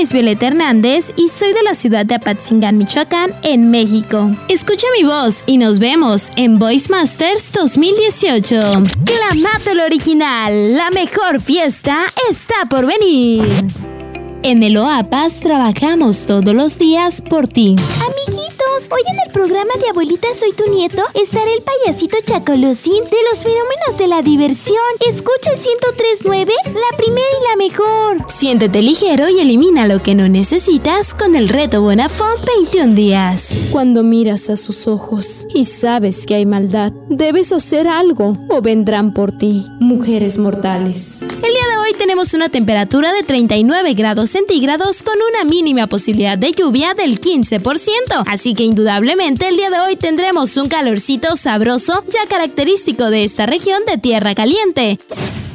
es Violeta Hernández y soy de la ciudad de Apatzingán, Michoacán, en México. Escucha mi voz y nos vemos en Voice Masters 2018. Clamato original, la mejor fiesta está por venir. En el OAPAS trabajamos todos los días por ti. Amiguitos, hoy en el programa de Abuelita Soy Tu Nieto estará el payasito Chacolosín de los fenómenos de la diversión. Escucha el 103.9, la primera y la mejor. Siéntete ligero y elimina lo que no necesitas con el reto Bonafont 21 días. Cuando miras a sus ojos y sabes que hay maldad, debes hacer algo o vendrán por ti, mujeres mortales. El día de hoy tenemos una temperatura de 39 grados centígrados con una mínima posibilidad de lluvia del 15%. Así que indudablemente el día de hoy tendremos un calorcito sabroso ya característico de esta región de tierra caliente.